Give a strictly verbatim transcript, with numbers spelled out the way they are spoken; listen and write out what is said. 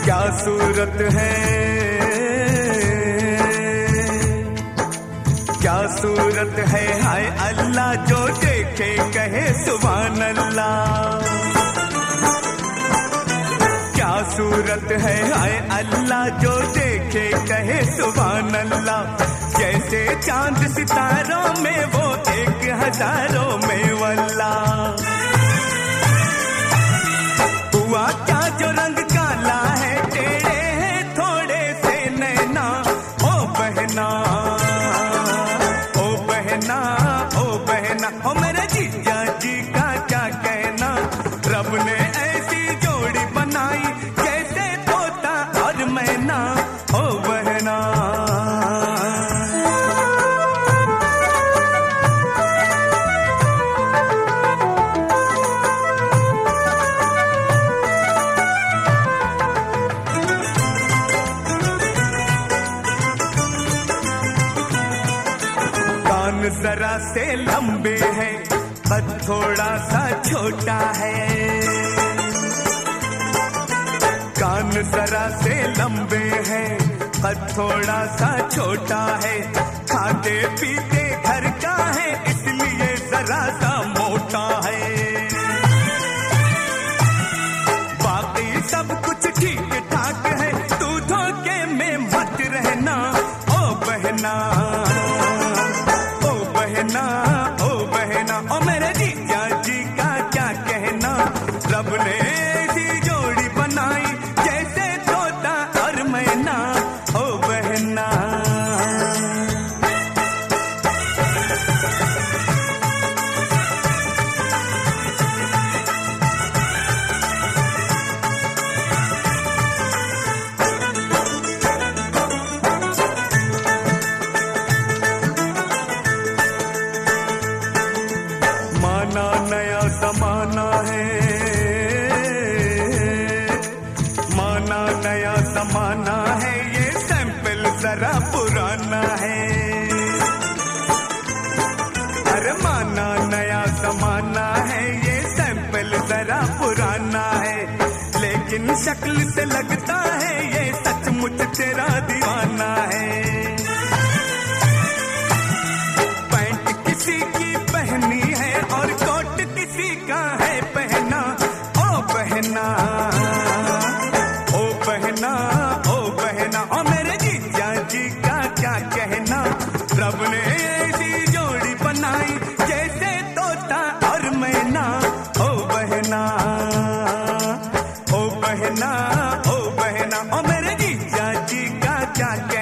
क्या सूरत है, क्या सूरत है, हाय अल्लाह जो देखे कहे सुभान अल्लाह। क्या सूरत है, हाय अल्लाह जो देखे कहे सुभान अल्लाह। जैसे चांद सितारों में वो एक हजारों में वल्ला। हुआ क्या जो रंग काला है, टेढ़े हैं थोड़े से नैना। ओ बहना ओ बहना ओ बहना, ओ मेरे जीजा जी का क्या कहना। रब ने ऐसी जोड़ी बनाई जैसे तोता और मैना। ओ बहना जरा से लंबे हैं पर थोड़ा सा छोटा है। कान जरा से लंबे हैं पर थोड़ा सा छोटा है। खाते पीते घर का है इसलिए जरा सा मोटा है। बाकी सब कुछ ठीक ठाक है, तू धोखे में मत रहना। ओ बहना बहना ओ बहना, ओ मेरे जीजा जी का क्या कहना। रब ने ऐसी जोड़ी बनाई जैसे तोता और मैना। ओ बहना नया जमाना है, माना नया जमाना है, ये सैंपल जरा पुराना है। अरे माना नया जमाना है, ये सैंपल जरा पुराना है। लेकिन शक्ल से लगता है ये सचमुच तेरा दीवाना है। पैंट किसी की पहनी है और कोट किसी का है पहना। ओ बहना ओ बहना ओ बहना, ओ मेरे जीजा जी का क्या कहना। रब ने ऐसी जोड़ी बनाई जैसे तोता और मैना। ओ बहना ओ बहना ओ बहना, ओ मेरे जीजा जी का क्या कहना।